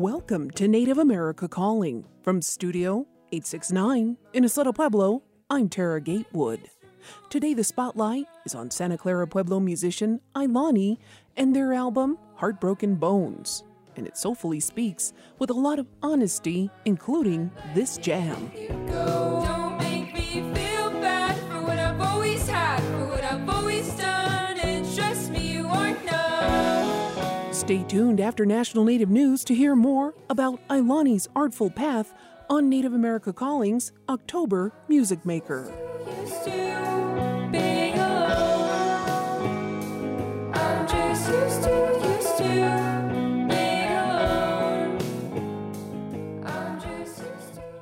Welcome to Native America Calling. From Studio 869 in Asota Pueblo, I'm Tara Gatewood. Today the spotlight is on Santa Clara Pueblo musician Ailani and their album Heartbroken Bones. And it soulfully speaks with a lot of honesty, including this jam. Don't make me feel bad for what I've always had, for what I've always done, and trust me, you aren't numb. Stay tuned after National Native News to hear more about Ailani's artful path on Native America Calling's October Music Maker. Used to being alone. I'm just used to being alone. I'm just used to.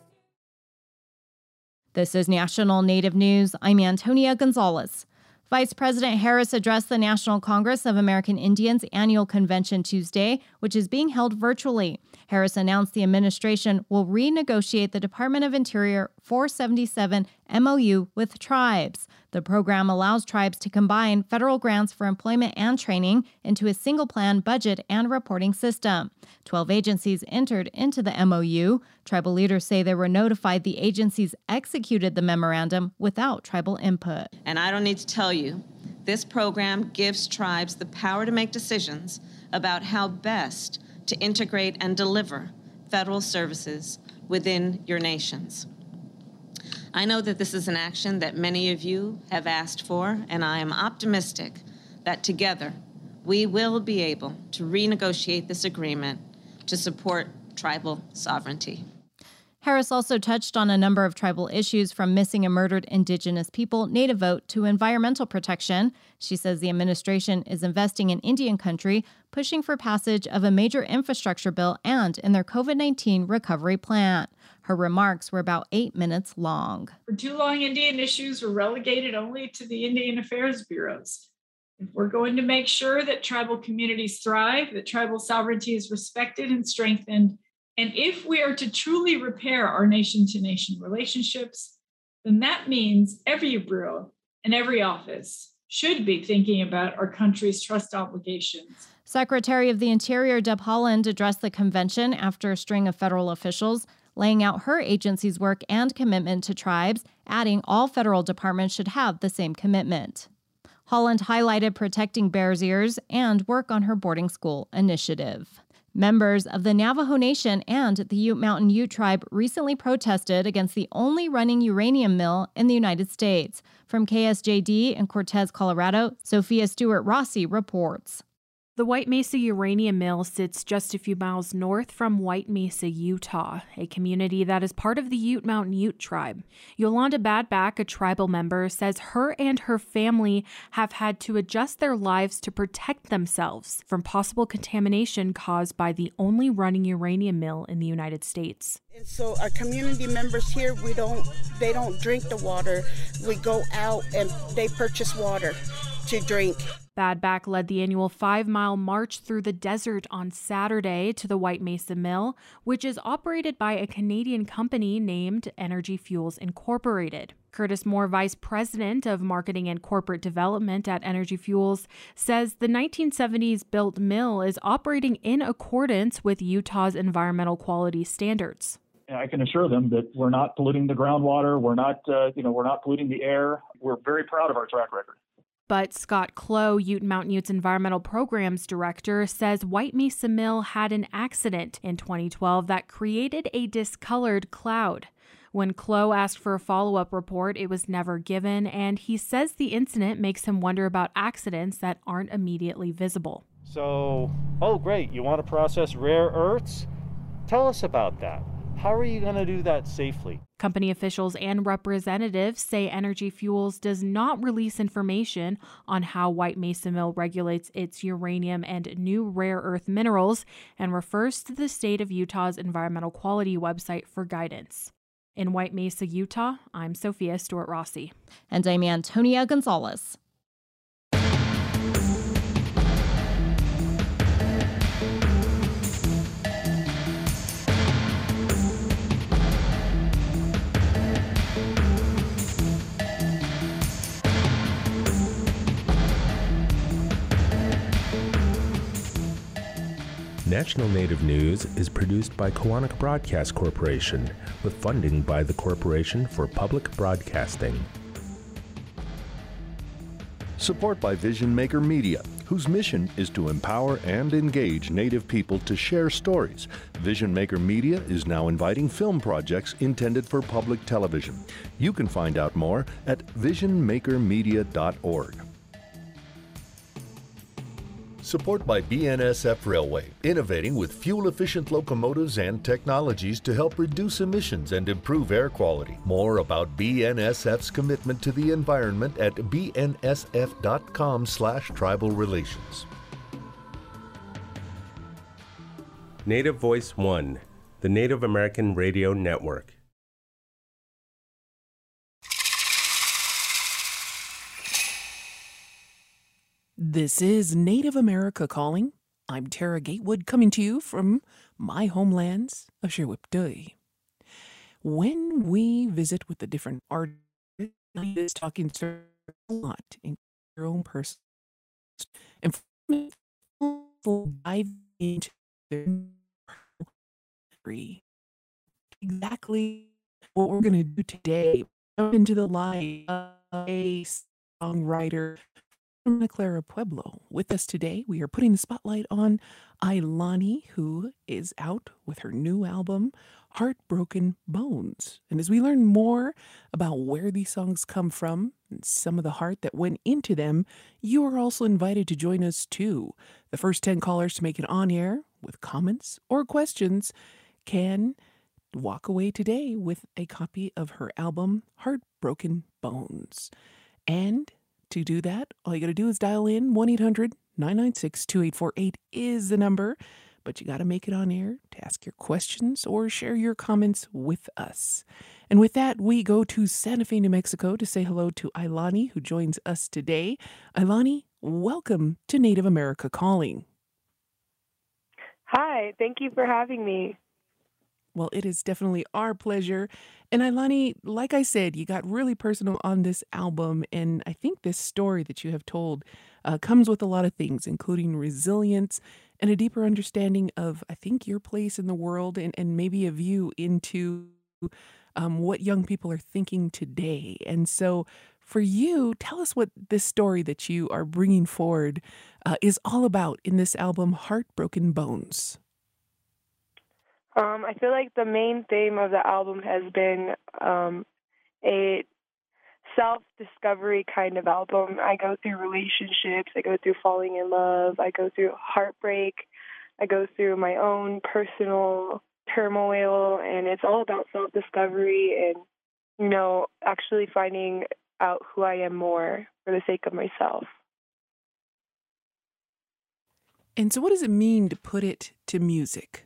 This is National Native News. I'm Antonia Gonzalez. Vice President Harris addressed the National Congress of American Indians annual convention Tuesday, which is being held virtually. Harris announced the administration will renegotiate the Department of Interior 477 MOU with tribes. The program allows tribes to combine federal grants for employment and training into a single plan budget and reporting system. 12 agencies entered into the MOU. Tribal leaders say they were notified the agencies executed the memorandum without tribal input. And I don't need to tell you, this program gives tribes the power to make decisions about how best to integrate and deliver federal services within your nations. I know that this is an action that many of you have asked for, and I am optimistic that together we will be able to renegotiate this agreement to support tribal sovereignty. Harris also touched on a number of tribal issues, from missing and murdered Indigenous people, Native vote, to environmental protection. She says the administration is investing in Indian country, pushing for passage of a major infrastructure bill, and in their COVID-19 recovery plan. Her remarks were about 8 minutes long. For too long, Indian issues were relegated only to the Indian Affairs bureaus. If we're going to make sure that tribal communities thrive, that tribal sovereignty is respected and strengthened, and if we are to truly repair our nation-to-nation relationships, then that means every bureau and every office should be thinking about our country's trust obligations. Secretary of the Interior Deb Haaland addressed the convention after a string of federal officials, laying out her agency's work and commitment to tribes, adding all federal departments should have the same commitment. Haaland highlighted protecting Bears Ears and work on her boarding school initiative. Members of the Navajo Nation and the Ute Mountain Ute Tribe recently protested against the only running uranium mill in the United States. From KSJD in Cortez, Colorado, Sophia Stewart-Rossi reports. The White Mesa Uranium Mill sits just a few miles north from White Mesa, Utah, a community that is part of the Ute Mountain Ute Tribe. Yolanda Badback, a tribal member, says her and her family have had to adjust their lives to protect themselves from possible contamination caused by the only running uranium mill in the United States. And so our community members here, they don't drink the water. We go out and they purchase water to drink. Badback led the annual 5-mile march through the desert on Saturday to the White Mesa Mill, which is operated by a Canadian company named Energy Fuels Incorporated. Curtis Moore, Vice President of Marketing and Corporate Development at Energy Fuels, says the 1970s-built mill is operating in accordance with Utah's environmental quality standards. I can assure them that we're not polluting the groundwater, we're not polluting the air. We're very proud of our track record. But Scott Clough, Ute Mountain Utes Environmental Programs Director, says White Mesa Mill had an accident in 2012 that created a discolored cloud. When Clough asked for a follow-up report, it was never given, and he says the incident makes him wonder about accidents that aren't immediately visible. So, great, you want to process rare earths? Tell us about that. How are you going to do that safely? Company officials and representatives say Energy Fuels does not release information on how White Mesa Mill regulates its uranium and new rare earth minerals and refers to the state of Utah's environmental quality website for guidance. In White Mesa, Utah, I'm Sophia Stewart-Rossi. And I'm Antonia Gonzalez. National Native News is produced by Koahnic Broadcast Corporation with funding by the Corporation for Public Broadcasting. Support by Vision Maker Media, whose mission is to empower and engage Native people to share stories. Vision Maker Media is now inviting film projects intended for public television. You can find out more at visionmakermedia.org. Support by BNSF Railway, innovating with fuel-efficient locomotives and technologies to help reduce emissions and improve air quality. More about BNSF's commitment to the environment at bnsf.com/tribal relations. Native Voice One, the Native American Radio Network. This is Native America Calling. I'm Tara Gatewood, coming to you from my homelands of Shirwiptui. When we visit with the different artists, talking a lot in your own person, and dive into their exactly what we're going to do today. Into the life of a songwriter from Santa Clara Pueblo. With us today, we are putting the spotlight on Ailani, who is out with her new album, Heartbroken Bones. And as we learn more about where these songs come from and some of the heart that went into them, you are also invited to join us too. The first 10 callers to make it on air with comments or questions can walk away today with a copy of her album, Heartbroken Bones. And to do that, all you got to do is dial in 1-800-996-2848 is the number, but you got to make it on air to ask your questions or share your comments with us. And with that, we go to Santa Fe, New Mexico to say hello to Ailani, who joins us today. Ailani, welcome to Native America Calling. Hi, thank you for having me. Well, it is definitely our pleasure. And Ailani, like I said, you got really personal on this album. And I think this story that you have told comes with a lot of things, including resilience and a deeper understanding of, I think, your place in the world and maybe a view into what young people are thinking today. And so for you, tell us what this story that you are bringing forward is all about in this album, Heartbroken Bones. I feel like the main theme of the album has been a self-discovery kind of album. I go through relationships, I go through falling in love, I go through heartbreak, I go through my own personal turmoil, and it's all about self-discovery and, you know, actually finding out who I am more for the sake of myself. And so what does it mean to put it to music?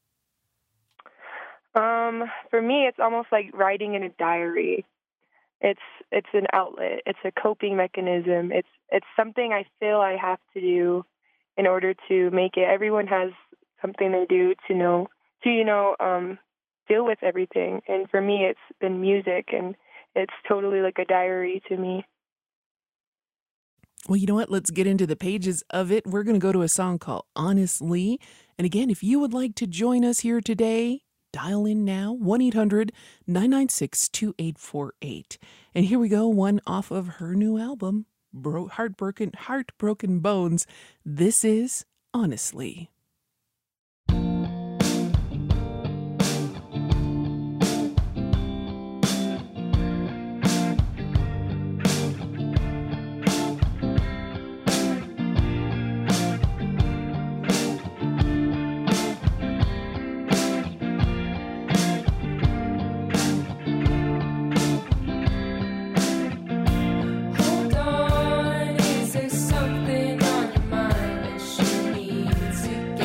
For me, it's almost like writing in a diary. It's an outlet. It's a coping mechanism. It's something I feel I have to do in order to make it. Everyone has something they do to deal with everything. And for me, it's been music, and it's totally like a diary to me. Well, you know what? Let's get into the pages of it. We're going to go to a song called Honestly. And again, if you would like to join us here today, dial in now, 1-800-996-2848. And here we go, one off of her new album, Heartbroken Bones. This is Honestly. Hold on, is there something on your mind that you need to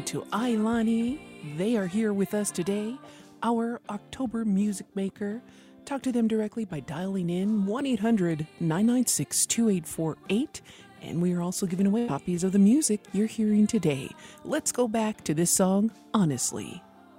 to Ailani. They are here with us today, our October music maker. Talk to them directly by dialing in 1-800-996-2848. And we are also giving away copies of the music you're hearing today. Let's go back to this song, Honestly.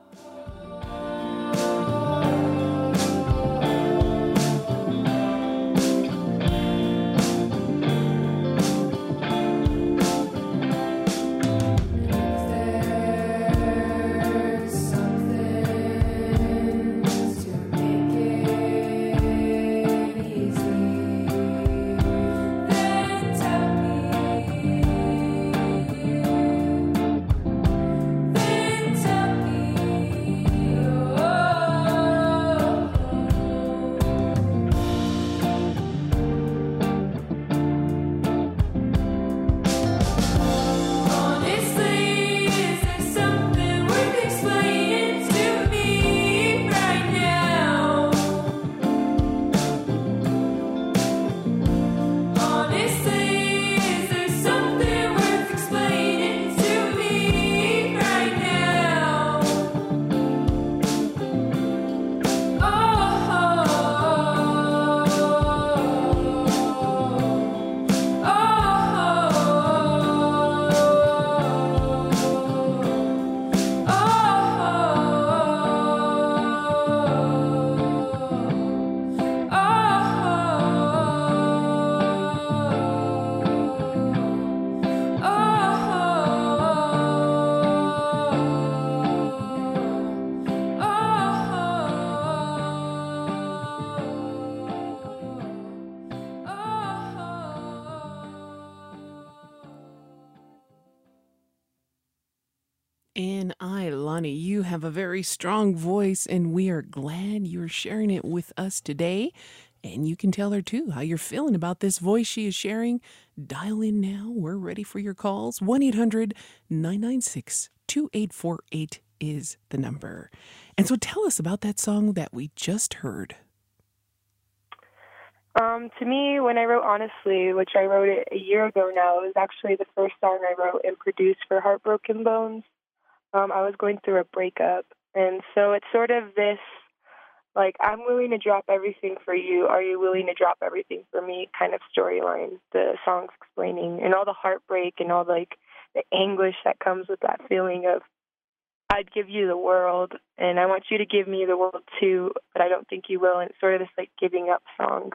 And Ailani, you have a very strong voice, and we are glad you're sharing it with us today. And you can tell her, too, how you're feeling about this voice she is sharing. Dial in now. We're ready for your calls. 1-800-996-2848 is the number. And so tell us about that song that we just heard. To me, when I wrote Honestly, which I wrote it a year ago now, it was actually the first song I wrote and produced for Heartbroken Bones. I was going through a breakup, and so it's sort of this, like, I'm willing to drop everything for you. Are you willing to drop everything for me kind of storyline the song's explaining, and all the heartbreak and all, like, the anguish that comes with that feeling of, I'd give you the world, and I want you to give me the world too, but I don't think you will, and it's sort of this, like, giving up song.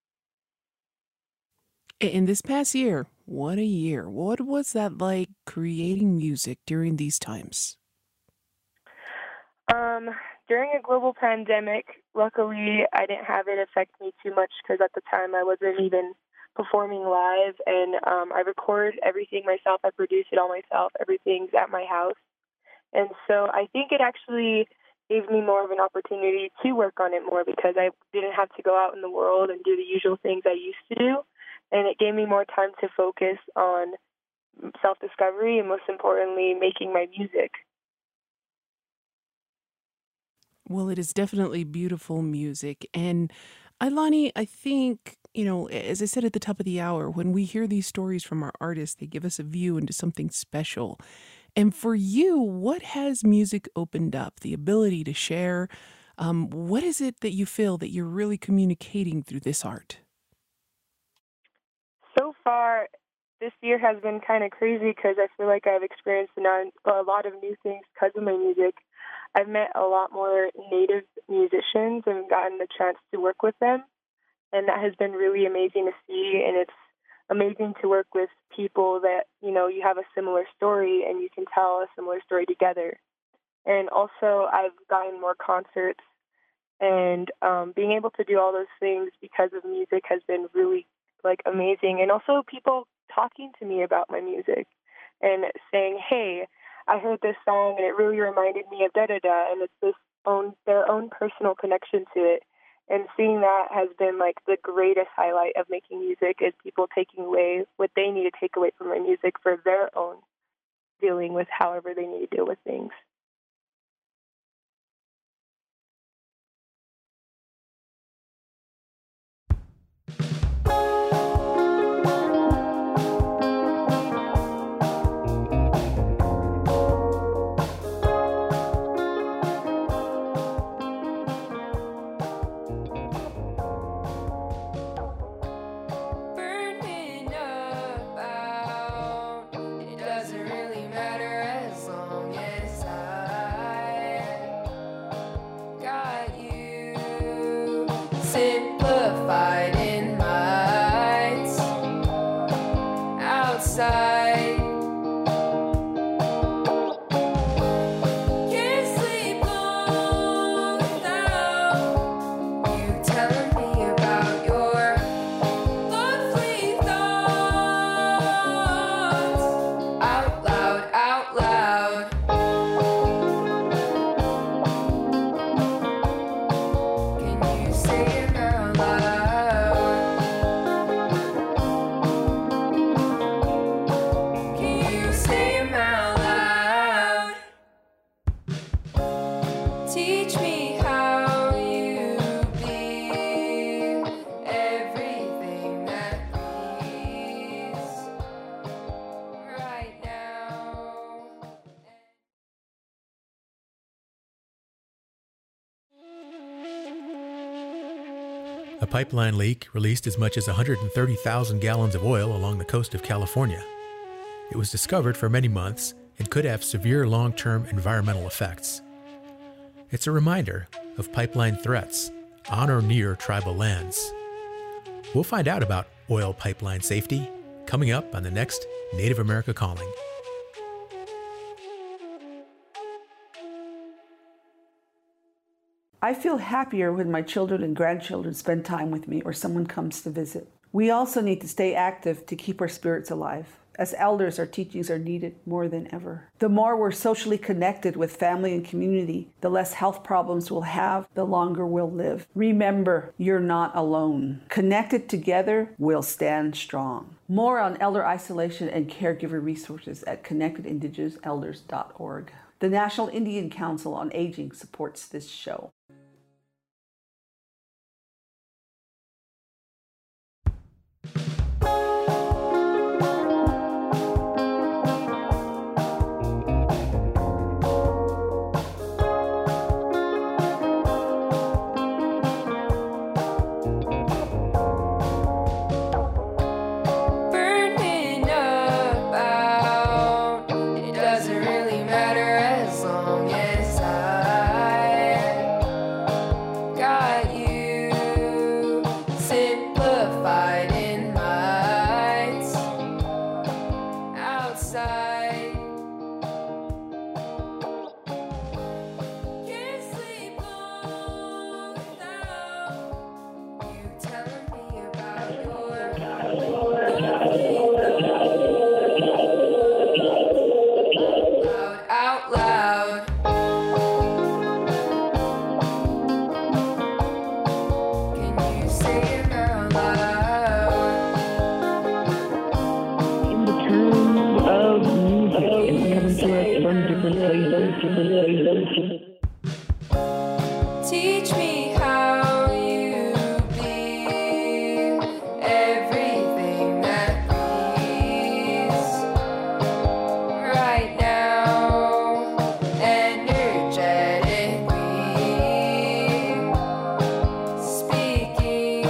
In this past year, what a year. What was that like creating music during these times? During a global pandemic, luckily I didn't have it affect me too much because at the time I wasn't even performing live, and I record everything myself. I produce it all myself. Everything's at my house. And so I think it actually gave me more of an opportunity to work on it more because I didn't have to go out in the world and do the usual things I used to do. And it gave me more time to focus on self-discovery and, most importantly, making my music. Well, it is definitely beautiful music. And Ailani, I think, as I said at the top of the hour, when we hear these stories from our artists, they give us a view into something special. And for you, what has music opened up? The ability to share? What is it that you feel that you're really communicating through this art? So far, this year has been kind of crazy because I feel like I've experienced a lot of new things because of my music. I've met a lot more Native musicians and gotten the chance to work with them, and that has been really amazing to see, and it's amazing to work with people that, you have a similar story and you can tell a similar story together. And also, I've gotten more concerts, and being able to do all those things because of music has been really amazing. And also people talking to me about my music and saying, hey, I heard this song and it really reminded me of da-da-da, and it's their own personal connection to it. And seeing that has been the greatest highlight of making music, is people taking away what they need to take away from my music for their own dealing with however they need to deal with things. simplified in minds outside. Can't sleep long without you telling me about your lovely thoughts out loud, out loud. Can you say it out loud? Can you say it out loud? Teach me how you be everything that please right now. A pipeline leak released as much as 130,000 gallons of oil along the coast of California. It was discovered for many months and could have severe long-term environmental effects. It's a reminder of pipeline threats on or near tribal lands. We'll find out about oil pipeline safety coming up on the next Native America Calling. I feel happier when my children and grandchildren spend time with me or someone comes to visit. We also need to stay active to keep our spirits alive. As elders, our teachings are needed more than ever. The more we're socially connected with family and community, the less health problems we'll have, the longer we'll live. Remember, you're not alone. Connected together, we'll stand strong. More on elder isolation and caregiver resources at connectedindigouselders.org. The National Indian Council on Aging supports this show. Burning up out, it doesn't really matter as long as I got you simplified in minds outside. Can't sleep long without you telling me about your out loud. Can you say it out loud? In the terms of music, it's coming to us from different places. Teach me how you be everything that please right now, energetically speaking.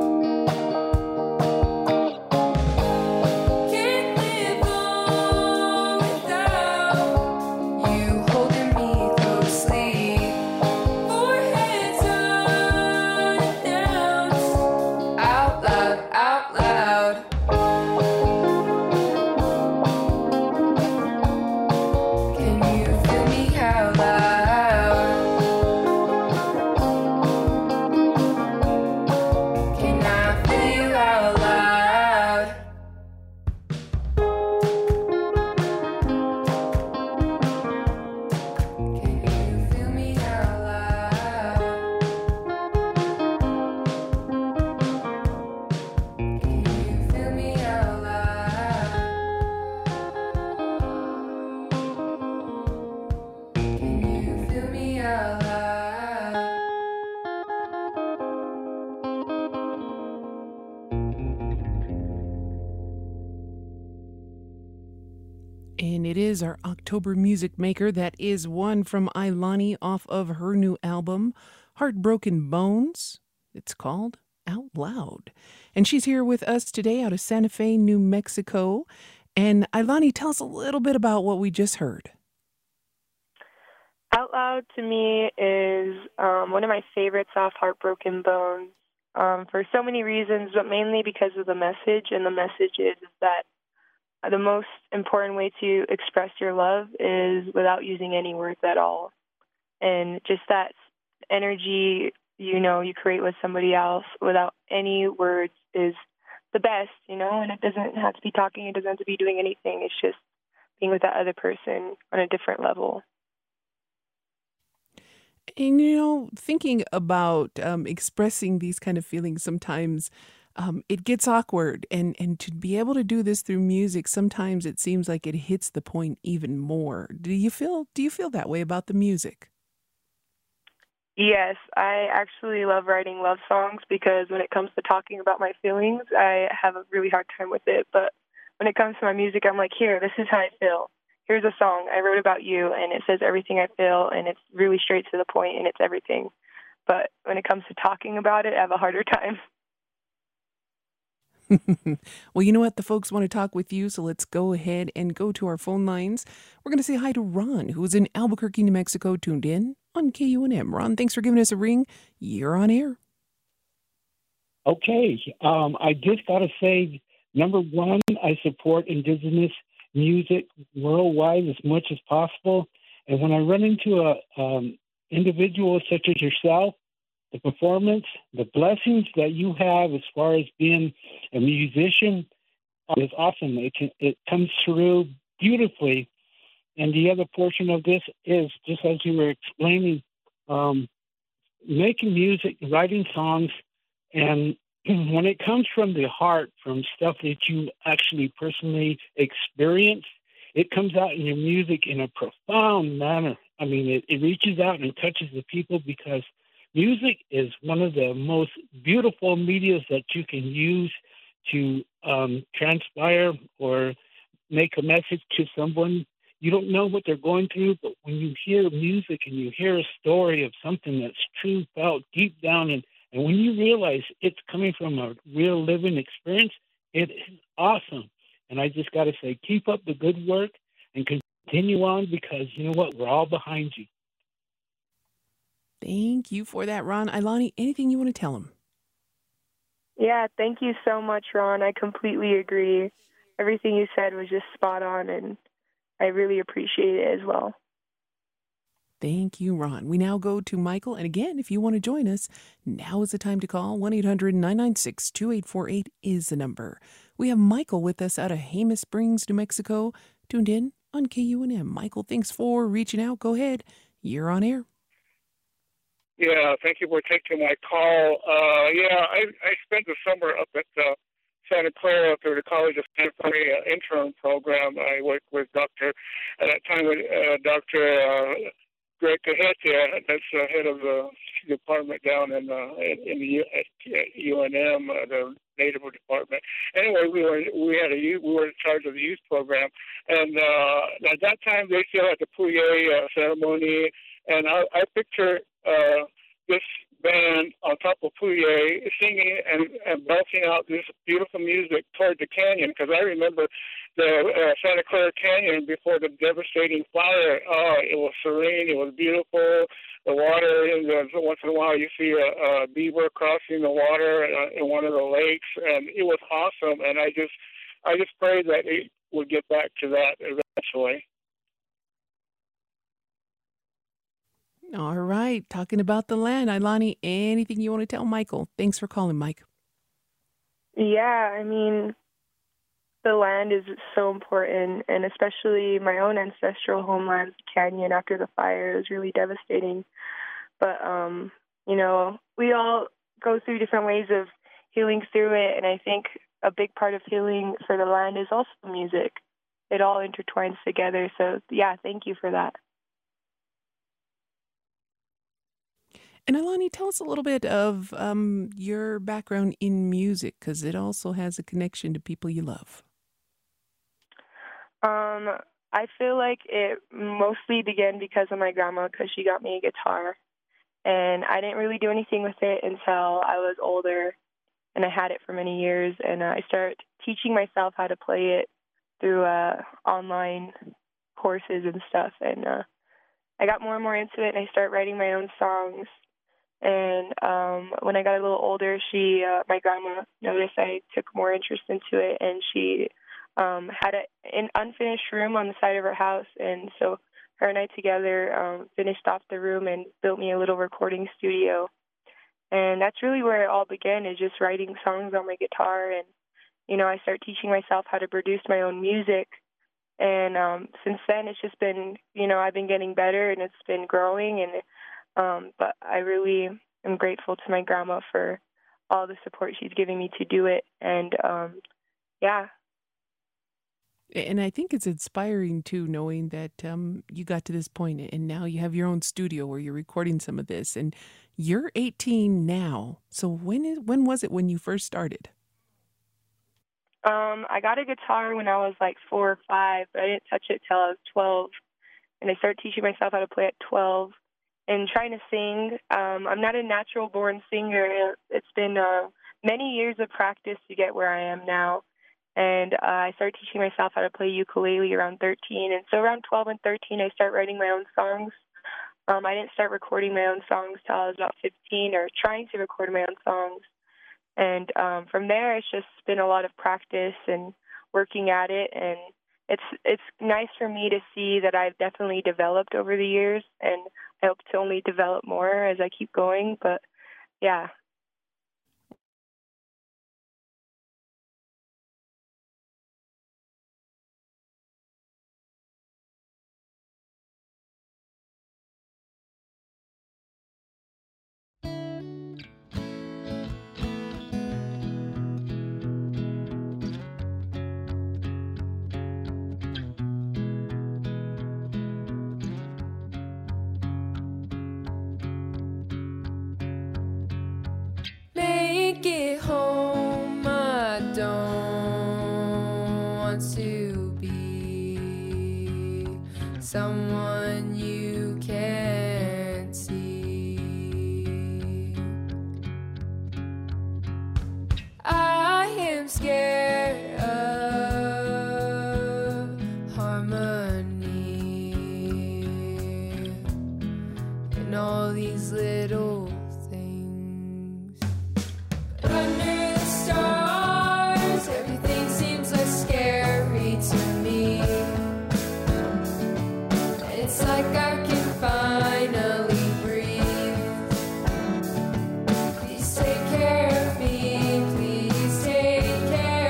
Can't live on without you holding me closely. Foreheads unannounced, out loud, out loud. Can you feel me out loud? Can I feel you out loud? Can you feel me out loud? Can you feel me out loud? Can you feel me out loud? And it is our October music maker. That is one from Ailani off of her new album, Heartbroken Bones. It's called Out Loud. And she's here with us today out of Santa Fe, New Mexico. And Ailani, tell us a little bit about what we just heard. Out Loud to me is one of my favorites off Heartbroken Bones. for so many reasons, but mainly because of the message. And the message is that the most important way to express your love is without using any words at all. And just that energy, you create with somebody else without any words is the best, and it doesn't have to be talking. It doesn't have to be doing anything. It's just being with that other person on a different level. And, thinking about expressing these kind of feelings, sometimes it gets awkward. And to be able to do this through music, sometimes it seems like it hits the point even more. Do you feel that way about the music? Yes, I actually love writing love songs because when it comes to talking about my feelings, I have a really hard time with it. But when it comes to my music, I'm like, here, this is how I feel. Here's a song I wrote about you, and it says everything I feel, and it's really straight to the point, and it's everything. But when it comes to talking about it, I have a harder time. Well, you know what? The folks want to talk with you, so let's go ahead and go to our phone lines. We're going to say hi to Ron, who is in Albuquerque, New Mexico, tuned in on KUNM. Ron, thanks for giving us a ring. You're on air. Okay. I just got to say, number one, I support Indigenous music worldwide as much as possible. And when I run into a individual such as yourself, the performance, the blessings that you have as far as being a musician is awesome. It comes through beautifully. And the other portion of this is, just as you were explaining, making music, writing songs, and when it comes from the heart, from stuff that you actually personally experience, it comes out in your music in a profound manner. I mean, it reaches out and touches the people because music is one of the most beautiful medias that you can use to transpire or make a message to someone. You don't know what they're going through, but when you hear music and you hear a story of something that's true, felt deep down, and when you realize it's coming from a real living experience, it is awesome. And I just got to say, keep up the good work and continue on because you know what? We're all behind you. Thank you for that, Ron. Ilani, anything you want to tell him? Yeah, thank you so much, Ron. I completely agree. Everything you said was just spot on, and I really appreciate it as well. Thank you, Ron. We now go to Michael. And again, if you want to join us, now is the time to call. 1-800-996-2848 is the number. We have Michael with us out of Jemez Springs, New Mexico, tuned in on KUNM. Michael, thanks for reaching out. Go ahead. You're on air. Yeah, thank you for taking my call. I spent the summer up at Santa Clara through the College of Santa Clara intern program. I worked with at that time, Dr. Greg Cajetia, that's the head of the department down in the UNM, the Native Department. Anyway, we were in charge of the youth program, and at that time they still had the Puye ceremony, and I picture this band on top of Puye singing and belting out this beautiful music toward the canyon, because I remember the Santa Clara Canyon before the devastating fire. It was serene, it was beautiful. The water, once in a while you see a beaver crossing the water in one of the lakes, and it was awesome. And I just pray that it would get back to that eventually. All right. Talking about the land. Ilani, anything you want to tell Michael? Thanks for calling, Mike. Yeah, I mean, the land is so important, and especially my own ancestral homeland, Canyon, after the fire, was really devastating. But, we all go through different ways of healing through it, and I think a big part of healing for the land is also music. It all intertwines together. So, yeah, thank you for that. And Ilani, tell us a little bit of your background in music, because it also has a connection to people you love. I feel like it mostly began because of my grandma, because she got me a guitar. And I didn't really do anything with it until I was older, and I had it for many years. And I started teaching myself how to play it through online courses and stuff. And I got more and more into it, and I started writing my own songs. And when I got a little older, my grandma noticed I took more interest into it, and she had an unfinished room on the side of her house. And so her and I together finished off the room and built me a little recording studio. And that's really where it all began, is just writing songs on my guitar. And, I started teaching myself how to produce my own music. And since then, it's just been, I've been getting better, and it's been growing. And but I really am grateful to my grandma for all the support she's giving me to do it. And yeah. And I think it's inspiring, too, knowing that you got to this point and now you have your own studio where you're recording some of this. And you're 18 now. So when was it when you first started? I got a guitar when I was like 4 or 5, but I didn't touch it till I was 12. And I started teaching myself how to play at 12 and trying to sing. I'm not a natural born singer. It's been many years of practice to get where I am now. And I started teaching myself how to play ukulele around 13. And so around 12 and 13, I started writing my own songs. I didn't start recording my own songs till I was about 15, or trying to record my own songs. And from there, it's just been a lot of practice and working at it. And it's nice for me to see that I've definitely developed over the years. And I hope to only develop more as I keep going. But yeah. Make it home, I don't want to be someone you can't see. I am scared of harmony and all these little under the stars, everything seems less scary to me. It's like I can finally breathe. Please take care of me, please take care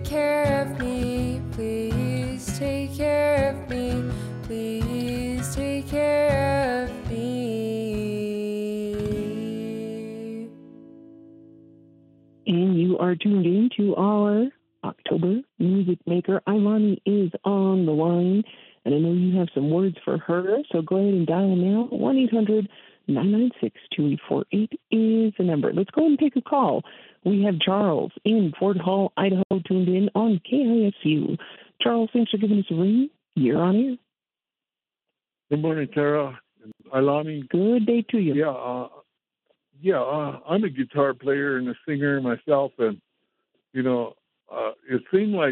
care of me. Please take care of me. Please take care of me. And you are tuned in to our October Music Maker. Ilani is on the line, and I know you have some words for her, so go ahead and dial now. 1-800-996-2848 is the number. Let's go ahead and take a call. We have Charles in Fort Hall, Idaho, tuned in on KISU. Charles, thanks for giving us a ring. You're on air. Good morning, Tara. Ilani. Good day to you. I'm a guitar player and a singer myself, and it seemed like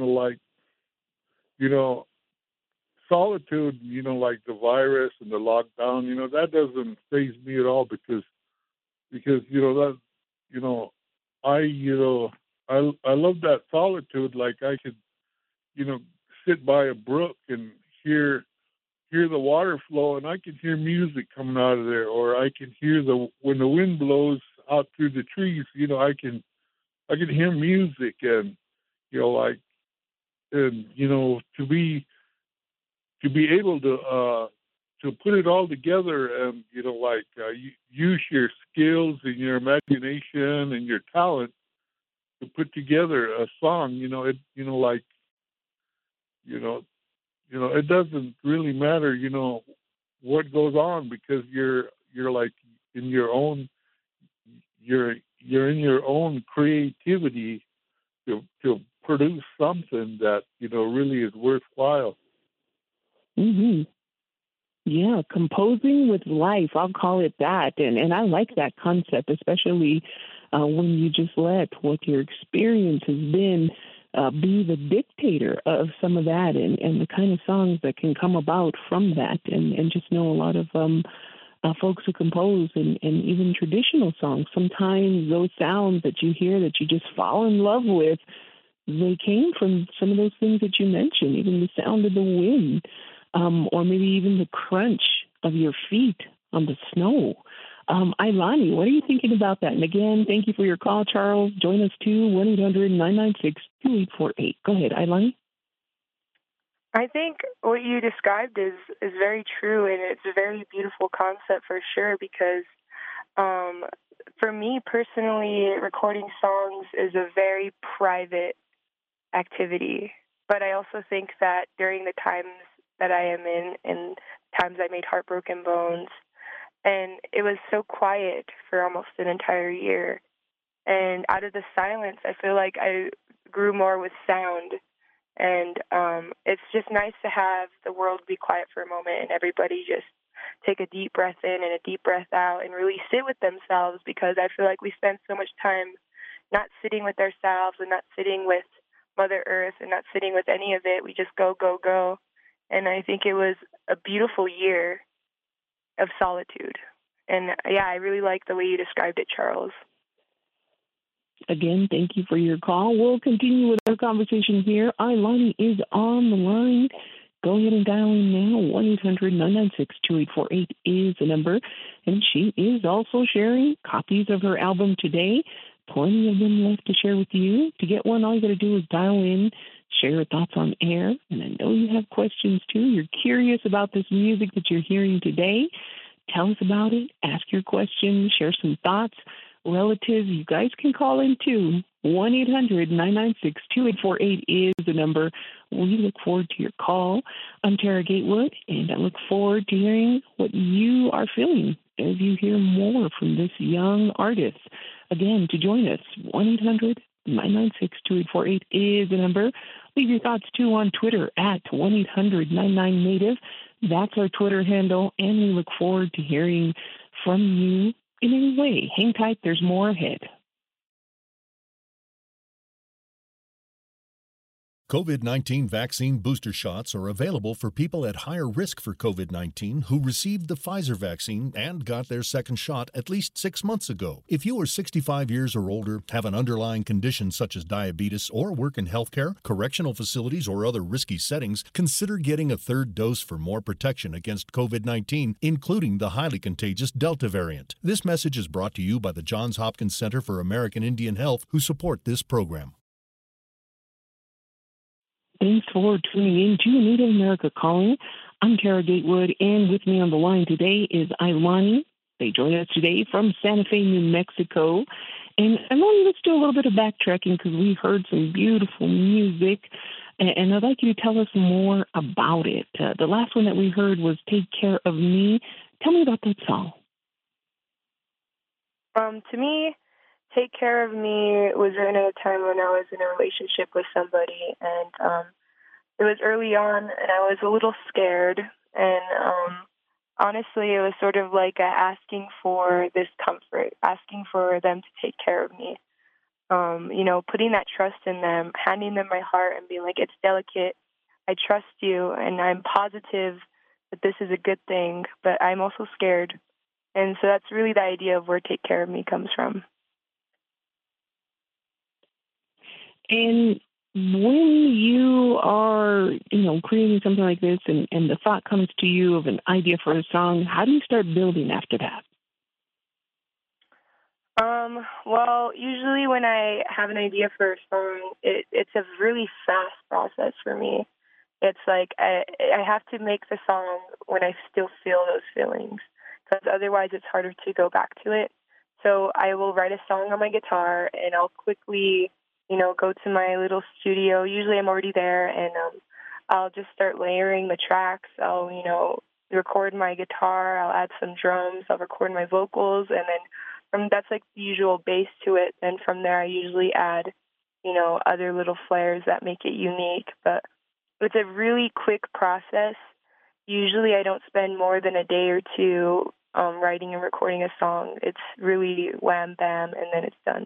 solitude, like the virus and the lockdown, that doesn't faze me at all because I love that solitude. Like I could, sit by a brook and hear the water flow, and I can hear music coming out of there, or I can hear when the wind blows out through the trees, I can hear music, and to be able to put it all together and use your skills and your imagination and your talent to put together a song, it doesn't really matter, what goes on, because you're like in your own, you're in your own creativity to produce something that, really is worthwhile. Mm-hmm. Yeah, composing with life, I'll call it that. And I like that concept, especially when you just let what your experience has been be the dictator of some of that and the kind of songs that can come about from that. And just know a lot of folks who compose and even traditional songs, sometimes those sounds that you hear that you just fall in love with, they came from some of those things that you mentioned, even the sound of the wind. Or maybe even the crunch of your feet on the snow. Ilani, what are you thinking about that? And again, thank you for your call, Charles. Join us too, 1-800-996-2848. Go ahead, Ilani. I think what you described is very true, and it's a very beautiful concept for sure, because for me personally, recording songs is a very private activity. But I also think that during the times that I am in, and times I made Heartbroken Bones, and it was so quiet for almost an entire year. And out of the silence, I feel like I grew more with sound. And it's just nice to have the world be quiet for a moment and everybody just take a deep breath in and a deep breath out and really sit with themselves, because I feel like we spend so much time not sitting with ourselves and not sitting with Mother Earth and not sitting with any of it. We just go, go, go. And I think it was a beautiful year of solitude. And yeah, I really like the way you described it, Charles. Again, thank you for your call. We'll continue with our conversation here. Ilani is on the line. Go ahead and dial in now. 1-800-996-2848 is the number. And she is also sharing copies of her album today. Plenty of them left to share with you. To get one, all you got to do is dial in, share your thoughts on air. And I know you have questions too. You're curious about this music that you're hearing today. Tell us about it. Ask your questions. Share some thoughts. Relatives, you guys can call in too. 1-800-996-2848 is the number. We look forward to your call. I'm Tara Gatewood, and I look forward to hearing what you are feeling as you hear more from this young artist. Again, to join us, 1-800-996-2848 is the number. Leave your thoughts too on Twitter at 1-800-99Native. That's our Twitter handle, and we look forward to hearing from you in any way. Hang tight, there's more ahead. COVID-19 vaccine booster shots are available for people at higher risk for COVID-19 who received the Pfizer vaccine and got their second shot at least 6 months ago. If you are 65 years or older, have an underlying condition such as diabetes, or work in healthcare, correctional facilities, or other risky settings, consider getting a third dose for more protection against COVID-19, including the highly contagious Delta variant. This message is brought to you by the Johns Hopkins Center for American Indian Health, who support this program. Thanks for tuning in to Native America Calling. I'm Tara Gatewood, and with me on the line today is Ailani. They join us today from Santa Fe, New Mexico. And Ailani, let's do a little bit of backtracking because we heard some beautiful music, and I'd like you to tell us more about it. The last one that we heard was Take Care of Me. Tell me about that song. To me, Take Care of Me was written at a time when I was in a relationship with somebody, and it was early on, and I was a little scared, and honestly, it was sort of like asking for this comfort, asking for them to take care of me, putting that trust in them, handing them my heart and being like, it's delicate, I trust you, and I'm positive that this is a good thing, but I'm also scared. And so that's really the idea of where Take Care of Me comes from. And when you are, creating something like this and the thought comes to you of an idea for a song, how do you start building after that? Well, usually when I have an idea for a song, it's a really fast process for me. It's like I have to make the song when I still feel those feelings, because otherwise it's harder to go back to it. So I will write a song on my guitar, and I'll quickly, go to my little studio. Usually I'm already there, and I'll just start layering the tracks. I'll, record my guitar. I'll add some drums. I'll record my vocals, and then that's like the usual base to it. And from there, I usually add, other little flares that make it unique. But it's a really quick process. Usually I don't spend more than a day or two writing and recording a song. It's really wham, bam, and then it's done.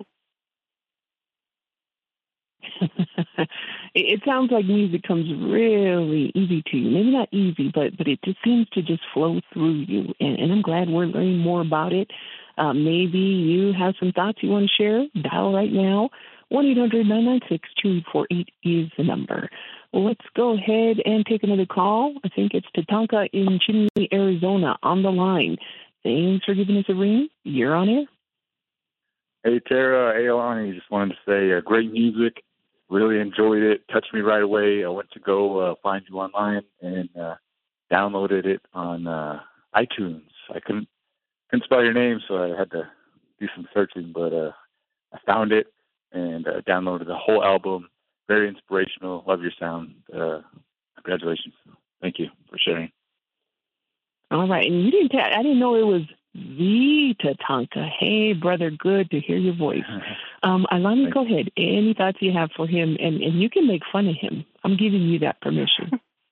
It sounds like music comes really easy to you. Maybe not easy, but it just seems to just flow through you. And I'm glad we're learning more about it. Maybe you have some thoughts you want to share. Dial right now. 1-800-996-2848 is the number. Well, let's go ahead and take another call. I think it's Tatanka in Chimney, Arizona on the line. Thanks for giving us a ring. You're on air. Hey, Tara. Hey, Ailani. Just wanted to say great music. Really enjoyed it. Touched me right away. I went to go find you online and downloaded it on iTunes. I couldn't spell your name, so I had to do some searching, but I found it and downloaded the whole album. Very inspirational. Love your sound. Congratulations. Thank you for sharing. All right. And I didn't know it was the Tatanka. Hey, brother, good to hear your voice. Ailani, go ahead. Any thoughts you have for him? And you can make fun of him. I'm giving you that permission.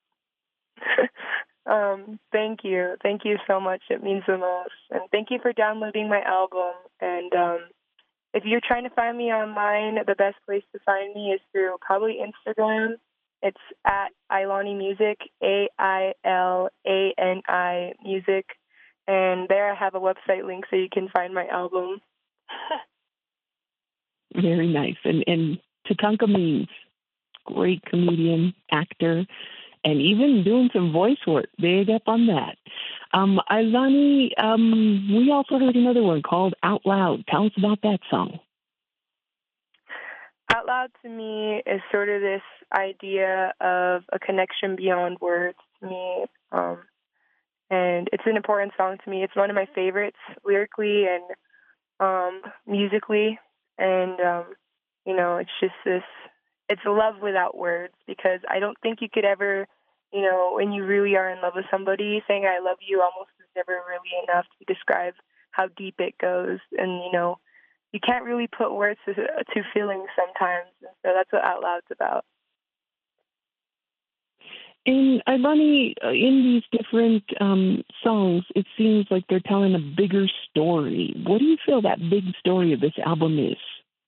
Thank you. Thank you so much. It means the most. And thank you for downloading my album. And if you're trying to find me online, the best place to find me is through probably Instagram. It's at Ailani Music, AILANI Music. And there I have a website link so you can find my album. Very nice. And Tatanka means great comedian, actor, and even doing some voice work. Big up on that. Ailani, we also heard another one called Out Loud. Tell us about that song. Out Loud to me is sort of this idea of a connection beyond words to me. And it's an important song to me. It's one of my favorites lyrically and musically. And, it's just it's love without words, because I don't think you could ever, when you really are in love with somebody, saying I love you almost is never really enough to describe how deep it goes. And, you can't really put words to feelings sometimes. And so that's what Out Loud's about. And Ailani, in these different songs, it seems like they're telling a bigger story. What do you feel that big story of this album is?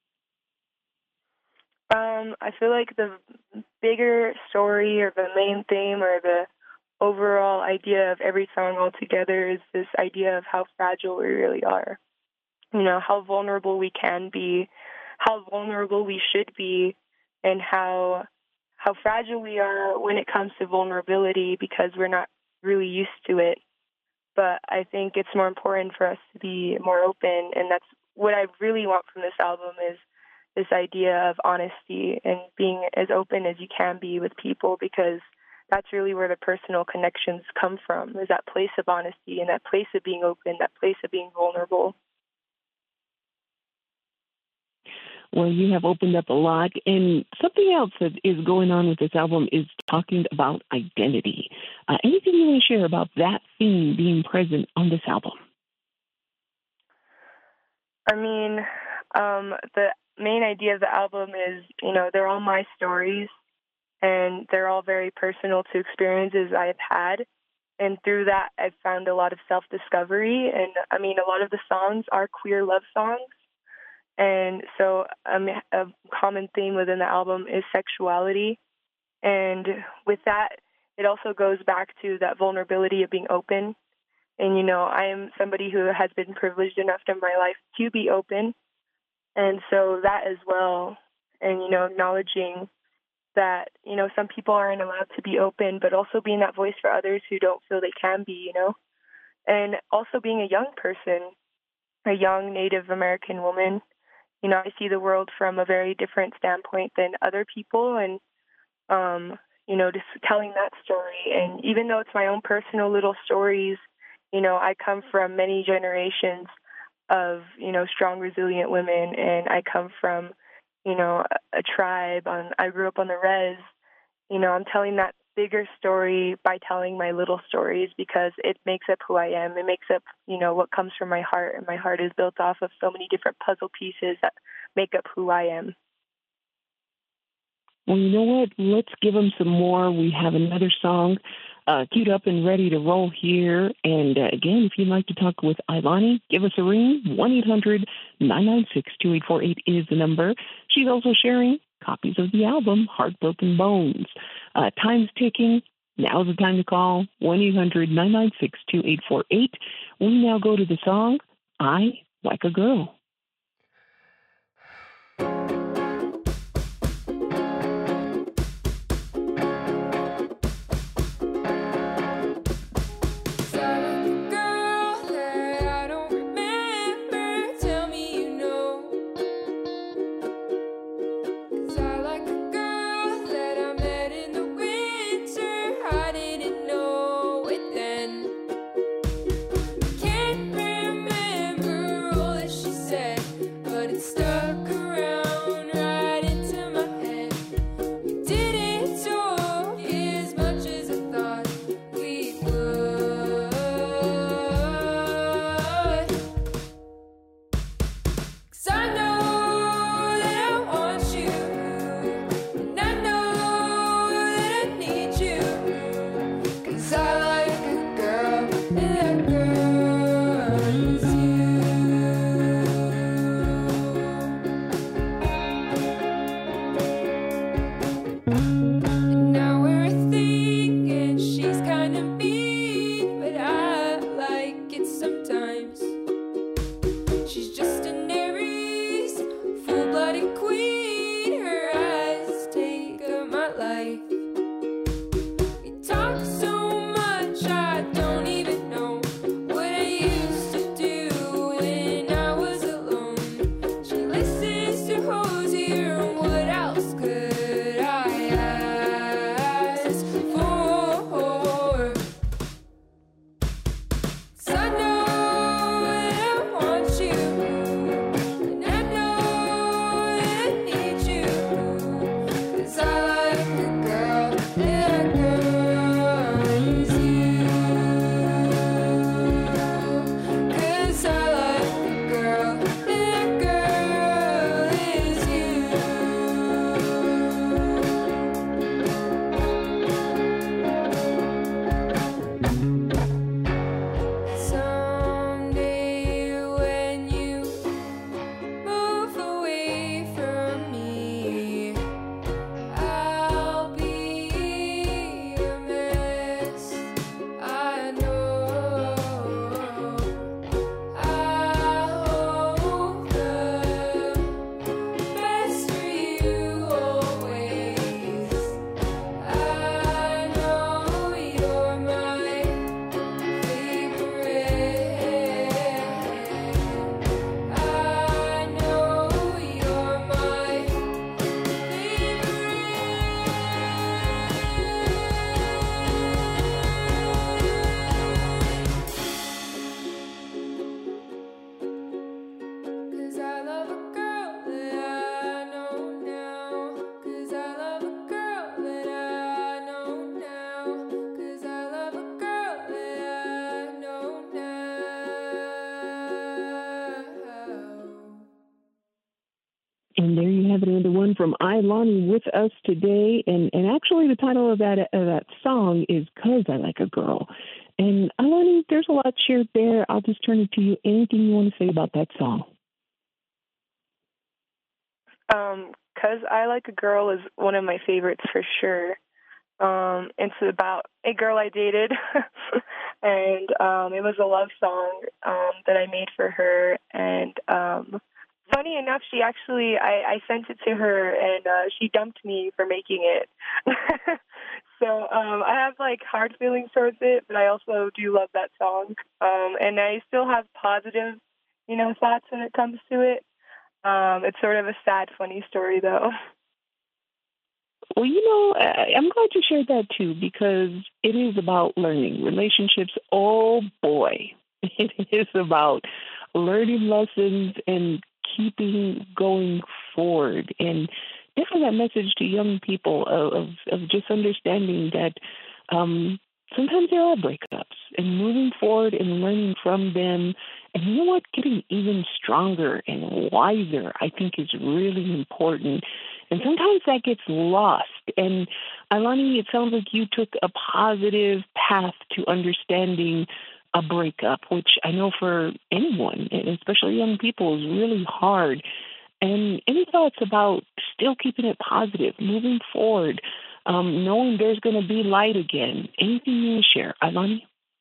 I feel like the bigger story or the main theme or the overall idea of every song altogether is this idea of how fragile we really are. How vulnerable we can be, how vulnerable we should be, and how fragile we are when it comes to vulnerability because we're not really used to it. But I think it's more important for us to be more open, and that's what I really want from this album is this idea of honesty and being as open as you can be with people, because that's really where the personal connections come from, is that place of honesty and that place of being open, that place of being vulnerable. Well, you have opened up a lot. And something else that is going on with this album is talking about identity. Anything you want to share about that theme being present on this album? I mean, the main idea of the album is, they're all my stories, and they're all very personal to experiences I've had. And through that, I've found a lot of self-discovery. And I mean, a lot of the songs are queer love songs. And so a common theme within the album is sexuality. And with that, it also goes back to that vulnerability of being open. And, I am somebody who has been privileged enough in my life to be open. And so that as well, and, acknowledging that, some people aren't allowed to be open, but also being that voice for others who don't feel they can be, and also being a young person, a young Native American woman. I see the world from a very different standpoint than other people, and, just telling that story. And even though it's my own personal little stories, I come from many generations of, strong, resilient women, and I come from, a tribe. I grew up on the res. I'm telling that bigger story by telling my little stories, because it makes up who I am. It makes up, what comes from my heart, and my heart is built off of so many different puzzle pieces that make up who I am. Well, you know what? Let's give them some more. We have another song queued up and ready to roll here. And again, if you'd like to talk with Ailani, give us a ring. 1-800-996-2848 is the number. She's also sharing copies of the album, Heartbroken Bones. Time's ticking. Now's the time to call. 1-800-996-2848. We now go to the song, I Like a Girl. I'll And there you have it, the one from Ilani with us today. And actually the title of that song is 'Cause I Like a Girl. And Ilani, there's a lot shared there. I'll just turn it to you. Anything you want to say about that song? 'Cause I Like a Girl is one of my favorites for sure. It's about a girl I dated, and it was a love song that I made for her. And funny enough, she actually, I sent it to her, and she dumped me for making it. So I have like hard feelings towards it, but I also do love that song. And I still have positive, thoughts when it comes to it. It's sort of a sad, funny story, though. Well, I'm glad you shared that too, because it is about learning relationships. Oh boy, it is about learning lessons and keeping going forward. And definitely that message to young people of just understanding that sometimes there are breakups and moving forward and learning from them. And you know what? Getting even stronger and wiser, I think, is really important. And sometimes that gets lost. And Ilani, it sounds like you took a positive path to understanding a breakup, which I know for anyone, and especially young people, is really hard. And any thoughts about still keeping it positive, moving forward, knowing there's going to be light again? Anything you want to share, Ilani?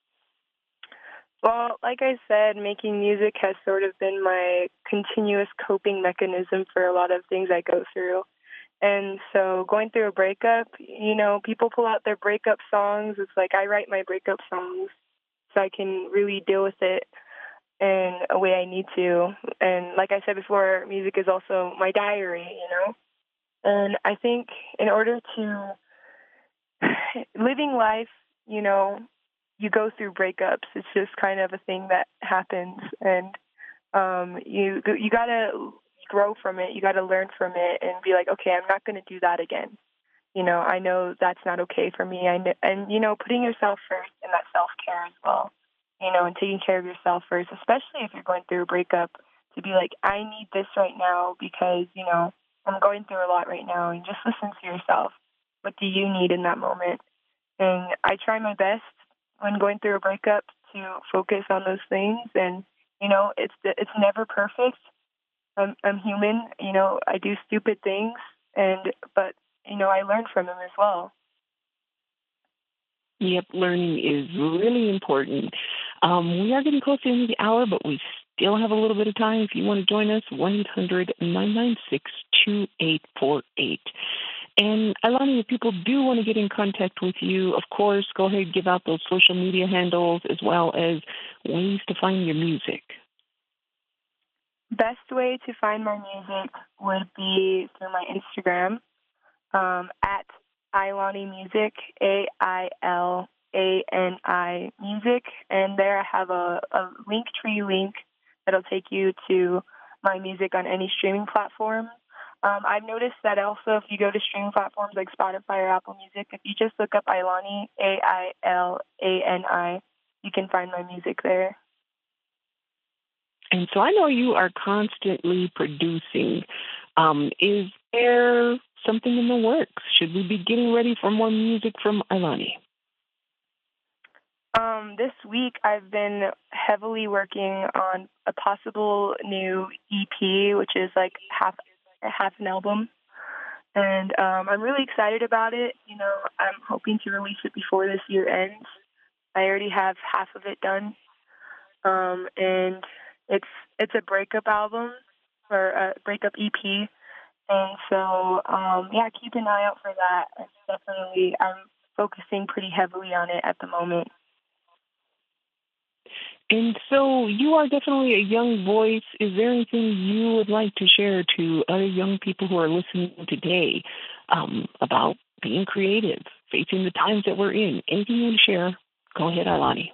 Well, like I said, making music has sort of been my continuous coping mechanism for a lot of things I go through. And so going through a breakup, people pull out their breakup songs. It's like I write my breakup songs so I can really deal with it in a way I need to. And like I said before, music is also my diary, And I think in order to living life, you go through breakups. It's just kind of a thing that happens, and you gotta grow from it. You gotta learn from it and be like, okay, I'm not going to do that again. I know that's not okay for me. And putting yourself first and that self-care as well. And taking care of yourself first, especially if you're going through a breakup, to be like, I need this right now because I'm going through a lot right now. And just listen to yourself. What do you need in that moment? And I try my best when going through a breakup to focus on those things. And, it's never perfect. I'm human, I do stupid things, but I learn from them as well. Yep, learning is really important. We are getting close to the end of the hour, but we still have a little bit of time. If you want to join us, 1-800-996-2848. And Ilani, if people do want to get in contact with you, of course, go ahead and give out those social media handles as well as ways to find your music. Best way to find my music would be through my Instagram, at Ilani Music, AILANI Music. And there I have a Linktree link that'll take you to my music on any streaming platform. I've noticed that also if you go to streaming platforms like Spotify or Apple Music, if you just look up Ilani, AILANI, you can find my music there. And so I know you are constantly producing. Is there something in the works? Should we be getting ready for more music from Ilani? This week I've been heavily working on a possible new EP, which is like half an album. And I'm really excited about it. I'm hoping to release it before this year ends. I already have half of it done. And it's a breakup album or a breakup EP. And so, keep an eye out for that. I'm focusing pretty heavily on it at the moment. And so you are definitely a young voice. Is there anything you would like to share to other young people who are listening today about being creative, facing the times that we're in? Anything you want to share? Go ahead, Ilani.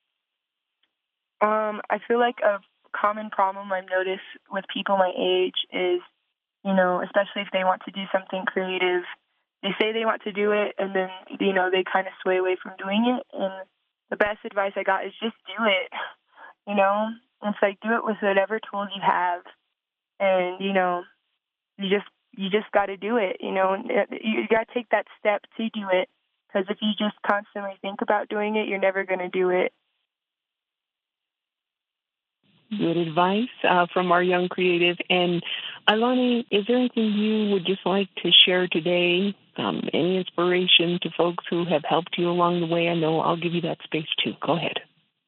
I feel like a common problem I've noticed with people my age is, especially if they want to do something creative, they say they want to do it, and then, they kind of sway away from doing it. And the best advice I got is just do it, It's like, do it with whatever tools you have. And, you just got to do it. You know, you got to take that step to do it, because if you just constantly think about doing it, you're never going to do it. Good advice from our young creative. And Ailani, is there anything you would just like to share today? Any inspiration to folks who have helped you along the way? I know I'll give you that space too. Go ahead.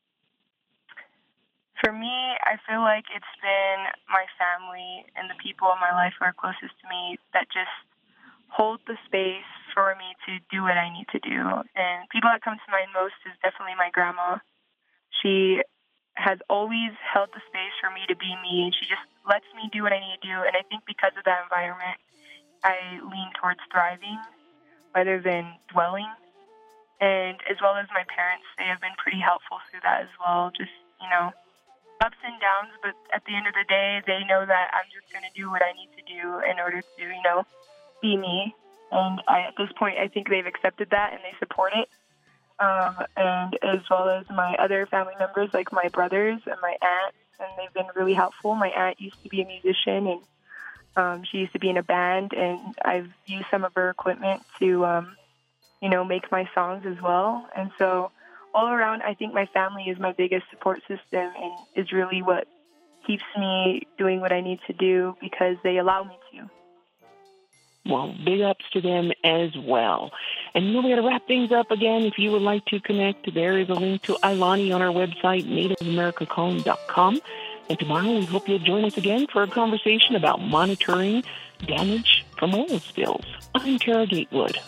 For me, I feel like it's been my family and the people in my life who are closest to me that just hold the space for me to do what I need to do. And people that come to mind most is definitely my grandma. She has always held the space for me to be me, and she just lets me do what I need to do. And I think because of that environment, I lean towards thriving rather than dwelling. And as well as my parents, they have been pretty helpful through that as well. Just, you know, ups and downs, but at the end of the day, they know that I'm just going to do what I need to do in order to, you know, be me. And at this point, I think they've accepted that and they support it. And as well as my other family members, like my brothers and my aunt, and they've been really helpful. My aunt used to be a musician, and she used to be in a band, and I've used some of her equipment to, you know, make my songs as well. And so all around, I think my family is my biggest support system and is really what keeps me doing what I need to do, because they allow me to. Well, big ups to them as well. And you know, we got to wrap things up again. If you would like to connect, there is a link to Ailani on our website, NativeAmericaCalling.com. And tomorrow we hope you'll join us again for a conversation about monitoring damage from oil spills. I'm Tara Gatewood.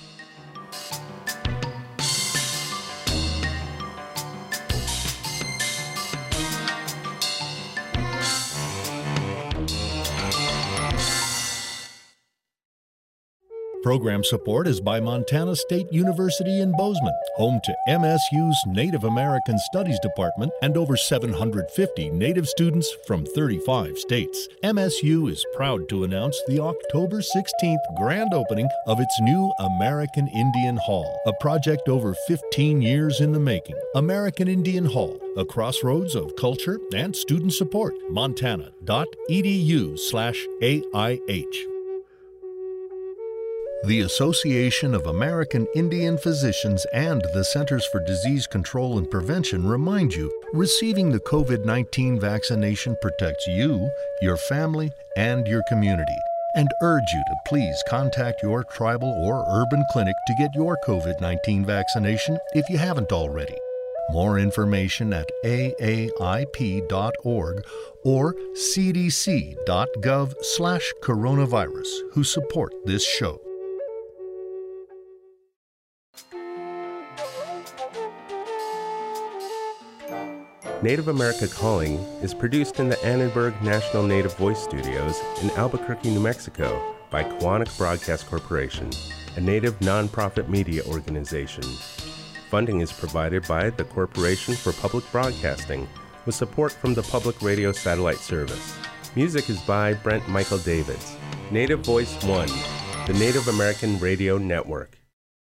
Program support is by Montana State University in Bozeman, home to MSU's Native American Studies Department and over 750 Native students from 35 states. MSU is proud to announce the October 16th grand opening of its new American Indian Hall, a project over 15 years in the making. American Indian Hall, a crossroads of culture and student support. Montana.edu/AIH. The Association of American Indian Physicians and the Centers for Disease Control and Prevention remind you, receiving the COVID-19 vaccination protects you, your family, and your community, and urge you to please contact your tribal or urban clinic to get your COVID-19 vaccination if you haven't already. More information at aaip.org or cdc.gov/coronavirus, who support this show. Native America Calling is produced in the Annenberg National Native Voice Studios in Albuquerque, New Mexico by Koahnic Broadcast Corporation, a Native nonprofit media organization. Funding is provided by the Corporation for Public Broadcasting with support from the Public Radio Satellite Service. Music is by Brent Michael Davids. Native Voice One, the Native American Radio Network.